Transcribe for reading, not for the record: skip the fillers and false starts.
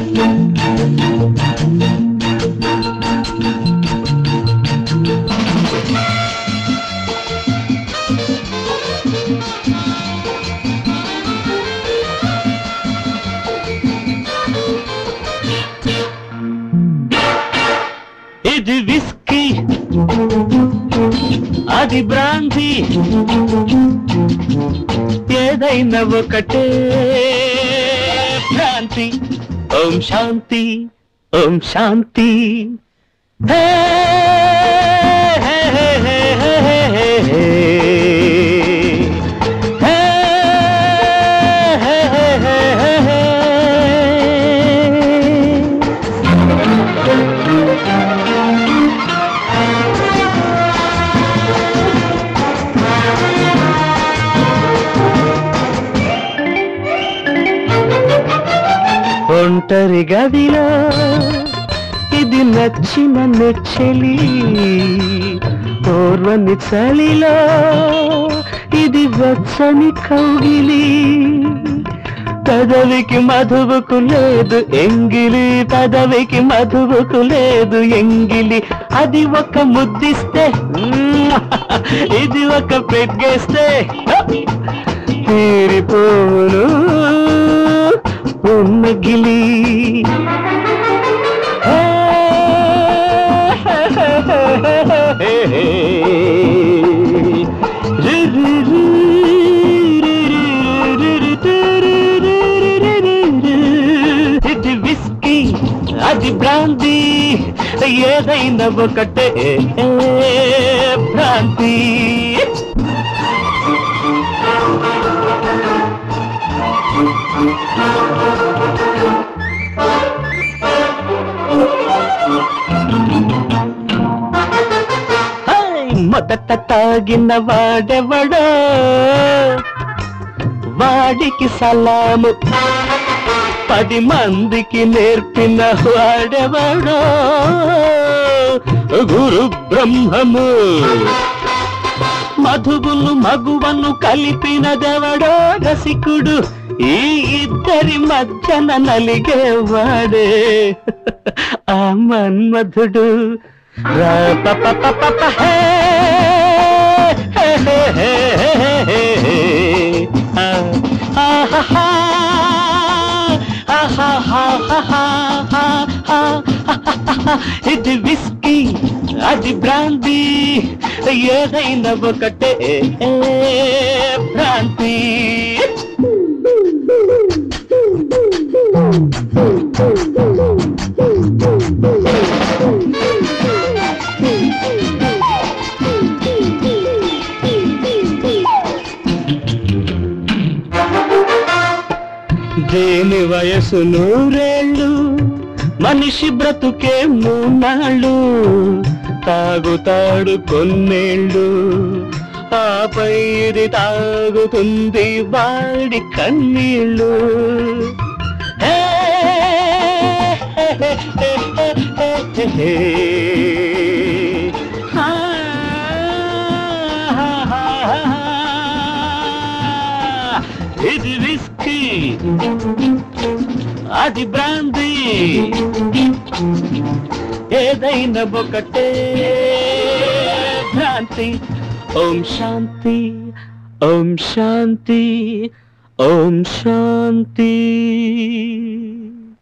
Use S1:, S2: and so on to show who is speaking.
S1: ఇది విస్కీ అది బ్రాందీ ఏదైనా ఒకటే భ్రాంతి. ఓం శాంతి ఓం శాంతి. హే హే హే హే హే హే హే. ఒంటరి గదిలో ఇది నచ్చిన నెచ్చెలి ఓర్వని చలిలో ఇది వచ్చని కౌగిలి. పెదవికి మధువుకు లేదు ఎంగిలి పెదవికి మధువుకు లేదు ఎంగిలి. అది ఒక ముద్దిస్తే ఇది ఒక పెగ్గేస్తే తీరిపోను ఉన్నగిలి. ఇది విస్కీ అది బ్రాందీ ఏదైనా ఒకటే భ్రాంతి. మొదట తాగిన వాడెవడో వాడికి సలాము 10 మందికి నేర్పిన వాడెవడో గురు బ్రహ్మము. మధువును మగువను కలిపినదెవడో రసికుడు ఈ ఇద్దరి మధ్యన నలిగేవాడే ఆ మన్మధుడు. ఇది విస్కీ అది బ్రాందీ ఏదైనా ఒకటే భ్రాంతి. దేని వయసు 100 ఏళ్ళు మనిషి బ్రతుకే 3 నాళ్ళు. తాగుతాడు కొన్నేళ్ళు ఆపై ఇది తాగుతుంది వాడి కన్నీళ్ళు. ఇది విస్కీ అది బ్రాందీ ఏదైనా ఒకటే భ్రాంతి. ఓం శాంతి ఓం శాంతి ఓం శాంతి.